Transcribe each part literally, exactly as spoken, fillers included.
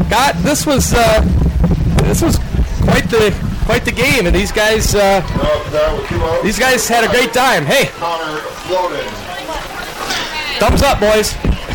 God, this was uh, this was quite the quite the game, and these guys uh, these guys had a great time. Hey, thumbs up, boys.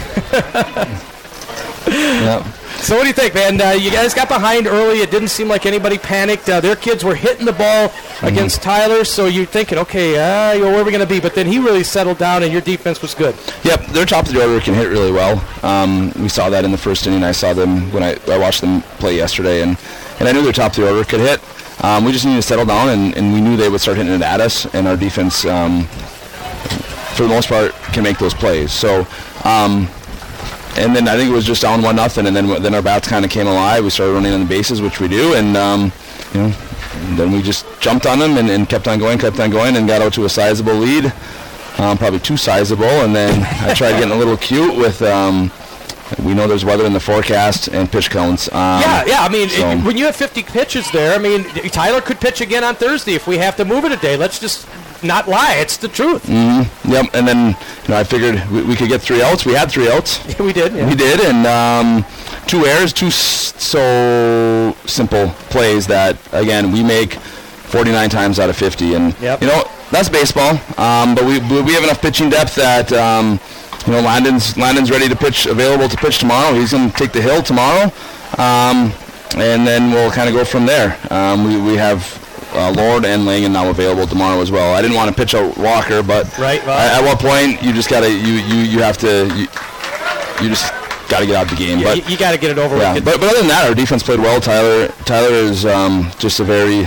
Yep. So what do you think, man? Uh, you guys got behind early. It didn't seem like anybody panicked. Uh, their kids were hitting the ball mm-hmm. against Tyler, so you're thinking, okay, uh, you know, where are we going to be? But then he really settled down, and your defense was good. Yep, their top of the order can hit really well. Um, we saw that in the first inning. I saw them when I, I watched them play yesterday, and, and I knew their top of the order could hit. Um, we just needed to settle down, and, and we knew they would start hitting it at us, and our defense, um, for the most part, can make those plays. So, um, and then I think it was just down one nothing, and then then our bats kind of came alive. We started running on the bases, which we do, and um, you know, then we just jumped on them and, and kept on going, kept on going, and got out to a sizable lead, um, probably too sizable. And then I tried getting a little cute with. Um, we know there's weather in the forecast and pitch counts. Um, yeah, yeah. I mean, so. it, when you have fifty pitches there, I mean, Tyler could pitch again on Thursday if we have to move it a day. Let's just not lie. It's the truth. Mm-hmm. Yep. And then you know I figured we, we could get three outs. We had three outs. Yeah, we did. Yeah. We did, and um, two errors, two s- so simple plays that again we make forty-nine times out of fifty, and yep. you know that's baseball. Um, but we we have enough pitching depth that um, you know Landon's Landon's ready to pitch, available to pitch tomorrow. He's going to take the hill tomorrow, um, and then we'll kind of go from there. Um, we we have. Uh, Lord and Langen now available tomorrow as well. I didn't want to pitch out Walker, but right, well, at, at what point you just gotta you you, you have to you, you just gotta get out the game. Yeah, but you, you gotta get it over yeah, with. But but other than that, our defense played well. Tyler Tyler is um, just a very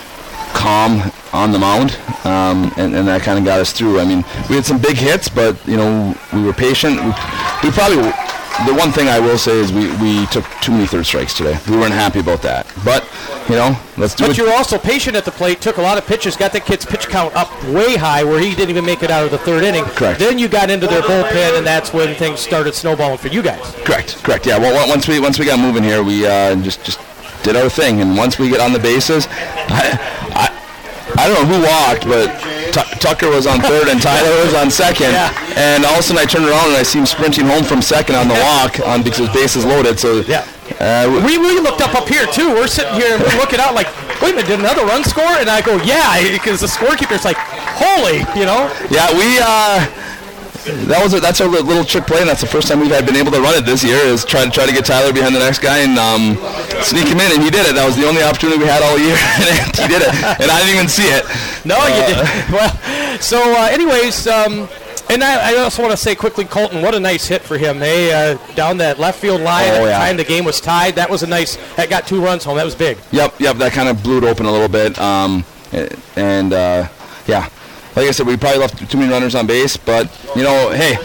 calm on the mound, um, and, and that kind of got us through. I mean, we had some big hits, but you know we were patient. We, we probably. The one thing I will say is we, we took too many third strikes today. We weren't happy about that. But, you know, let's do but it. But you're also patient at the plate, took a lot of pitches, got that kid's pitch count up way high where he didn't even make it out of the third inning. Correct. Then you got into their bullpen, and that's when things started snowballing for you guys. Correct, correct. Yeah, well, once we once we got moving here, we uh, just, just did our thing. And once we get on the bases, I, I, I don't know who walked, but T- Tucker was on third and Tyler was on second. Yeah. And all of a sudden I turned around and I see him sprinting home from second on the walk on because his base is loaded. So yeah. Uh, we, we looked up up here, too. We're sitting here and we're looking out like, wait a minute, did another run score? And I go, yeah, because the scorekeeper's like, holy, you know? Yeah, we... Uh, That was a, that's our little trick play, and that's the first time we've had been able to run it this year. Is try to try to get Tyler behind the next guy and um, sneak him in, and he did it. That was the only opportunity we had all year, and he did it. And I didn't even see it. No, uh, you didn't. Well, so uh, anyways, um, and I, I also want to say quickly, Colton, what a nice hit for him. Hey, uh, down that left field line oh, at the yeah. time the game was tied. That was a nice. That got two runs home. That was big. Yep, yep. That kind of blew it open a little bit, um, and uh, yeah. Like I said, we probably left too many runners on base, but you know, hey.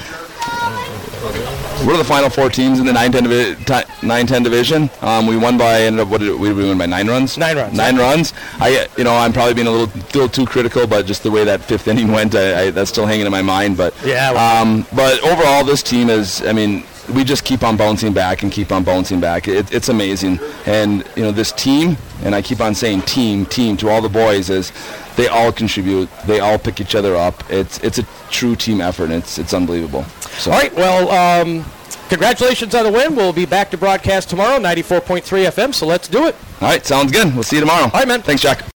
We're the final four teams in the nine ten divi- division. Um, we won by ended up what did we, we win by nine runs. Nine runs. Nine yeah. runs. I you know I'm probably being a little little too critical, but just the way that fifth inning went, I, I, that's still hanging in my mind. But yeah. Well, um, but overall, this team is. I mean, we just keep on bouncing back and keep on bouncing back. It, it's amazing, and you know this team, and I keep on saying team, team to all the boys is. They all contribute. They all pick each other up. It's it's a true team effort, and it's it's unbelievable. So. All right, well, um, congratulations on the win. We'll be back to broadcast tomorrow, ninety-four point three F M, so let's do it. All right, sounds good. We'll see you tomorrow. All right, man. Thanks, Jack.